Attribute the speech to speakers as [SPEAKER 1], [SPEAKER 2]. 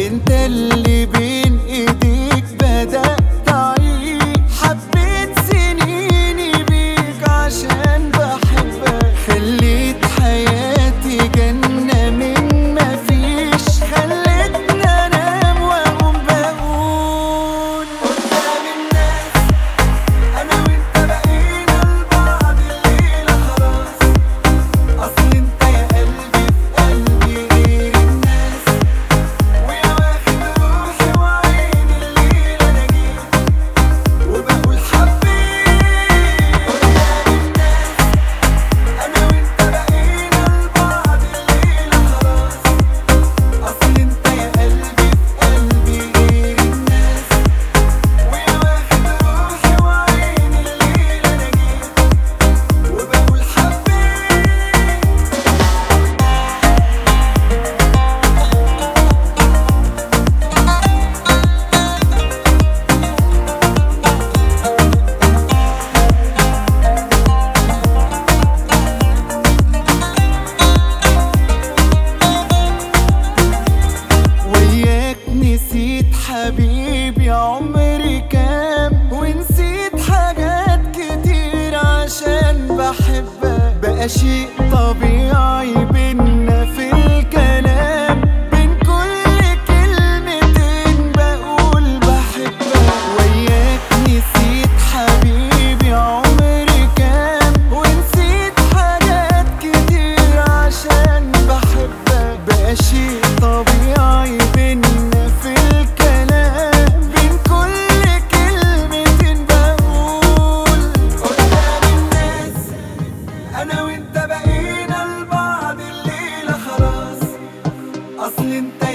[SPEAKER 1] انت اللي بين ايديك بدأت اعيش. حبيت سنيني بيك عشان بحبك، خليت حياتي جنة من مفيش، خلتني انام واقوم بقول قدام الناس انا وانت بقينا لبعض الليلة خلاص. اصل انت يا قلبي في قلبي غير الناس، ويا واخد روحي وعيني الليلة انا جيت وبقول حبيت. قدام الناس انا وانت بقينا لبعض الليلة خلاص. اصل انت يا قلبي في قلبي غير الناس، ويا واخد روحي وعيني الليلة انا جيت وبقول حبيت. وياك نسيت حبيبي عمري كام، ونسيت حاجات كتير عشان بحبك. بقى شيء طبيعي بينا في الكلام، بين كل كلمتين بقول بحبك. وياك نسيت حبيبي عمري كام، ونسيت حاجات كتير عشان بحبك. بقى شيء طبيعي بينا في الكلام، بين كل كلمتين بقول قدام الناس انا وانت بقينا لبعض الليلة خلاص. اصل انت